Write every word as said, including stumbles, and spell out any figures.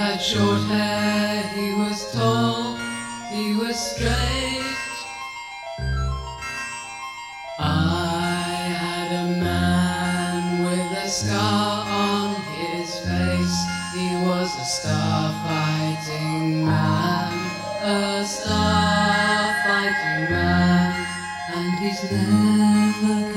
had short hair, he was tall, he was straight. I had a man with a scar on his face. He was a star-fighting man, a star-fighting man, and he's never